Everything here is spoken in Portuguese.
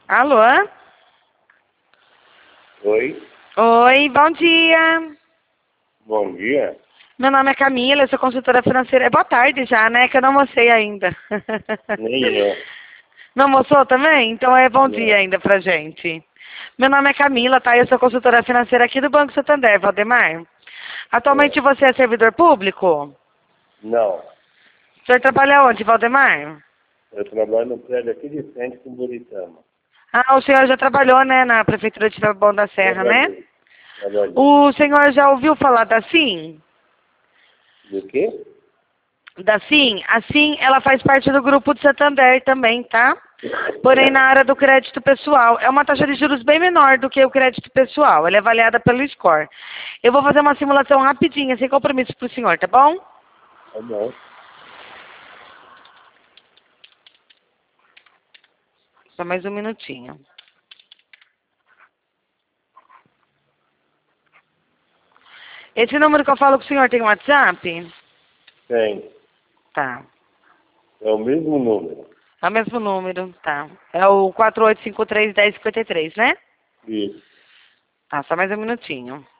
Alô? Oi, Oi, bom dia. bom dia. Meu nome é Camila, eu sou consultora financeira. É boa tarde já, né? Que eu não almocei ainda. Nem eu. Não almoçou também? Então é bom dia Não. ainda pra gente. Meu nome é Camila, tá? Eu sou consultora financeira aqui do Banco Santander, Valdemar. Atualmente É. você é servidor público? Não. O senhor trabalha onde, Valdemar? Eu trabalho no prédio aqui de frente com Buritama. Ah, o senhor já trabalhou, né, na Prefeitura de Taboão da Serra, né? Trabalhei. Trabalhei. O senhor já ouviu falar da SIM? Do quê? Da SIM? A SIM, ela faz parte do grupo de Santander também, tá? Porém, na área do crédito pessoal. É uma taxa de juros bem menor do que o crédito pessoal. Ela é avaliada pelo score. Eu vou fazer uma simulação rapidinha, sem compromisso pro senhor, tá bom? Tá bom. Só mais um minutinho. Esse número que eu falo com o senhor tem WhatsApp? Tem. Tá. É o mesmo número. É o mesmo número, tá. É o 4853-1053, né? Isso. Tá, só mais um minutinho.